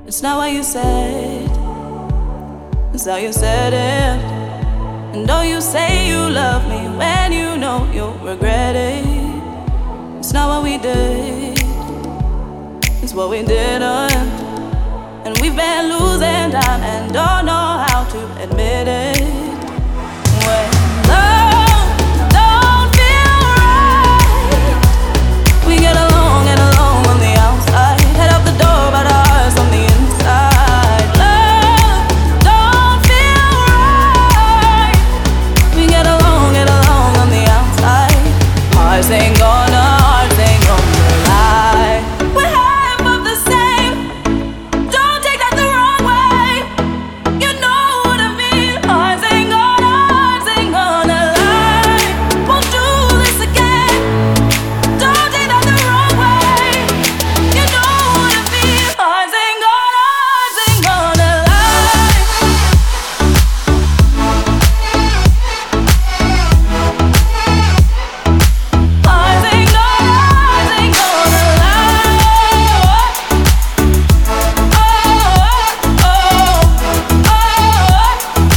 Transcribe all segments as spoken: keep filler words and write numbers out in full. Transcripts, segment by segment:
It's not what you said, it's how you said it. And though you say you love me, when you know you'll regret it. It's not what we did, it's what we didn't. And we've been losing time and don't know how to admit it. When love don't feel right, we get along, get along on the outside, head out the door but our hearts on the inside. Love don't feel right, we get along, get along on the outside. Hearts ain't gonna, hearts ain't gonna lie. We're half of the same, don't take that the wrong way. You know what I mean. Hearts ain't gonna, hearts ain't gonna lie. Won't do this again, don't take that the wrong way. You know what I mean. Hearts ain't gonna, hearts ain't gonna lie. Hearts ain't gonna, hearts ain't gonna lie. Oh, oh, oh, oh.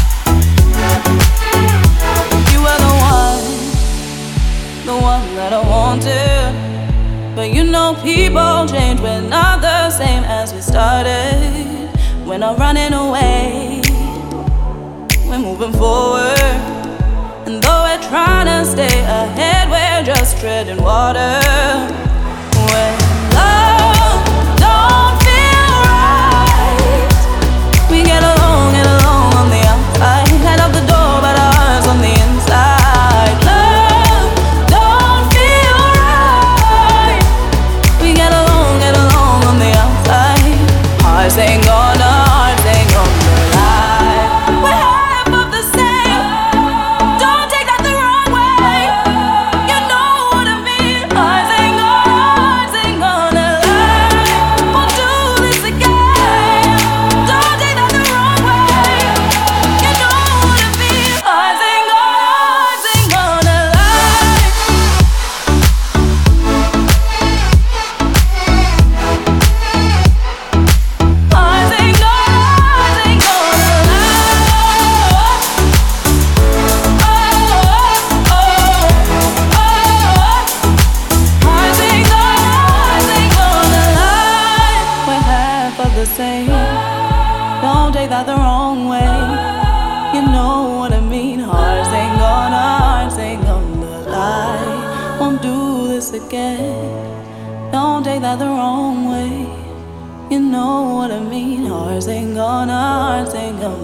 You were the one, the one that I wanted. But you know people change, we're not the same as we started. We're not running away, we're moving forward. And though we're trying to stay ahead, we're just treading water. When love don't feel right, we get along, get along on the outside, head out the door but our hearts on the inside. Love don't feel right, we get along, get along on the outside. Hearts ain't gonna, hearts ain't gonna lie. We're half of the same, don't take that the wrong way. You know what I mean. Hearts ain't gonna, hearts ain't gonna lie. Won't do this again, don't take that the wrong way. You know what I mean. Hearts ain't gonna, hearts ain't gonna lie. Hearts ain't gonna, hearts ain't gonna lie. Oh, oh, oh, oh. Hearts ain't gonna, hearts ain't gonna lie. We're half of the same, don't take that the wrong way. You know what I mean. Hearts ain't gonna, hearts ain't gonna lie. Won't do this again, don't take that the wrong way. You know what I mean. Hearts ain't gonna, hearts ain't gonna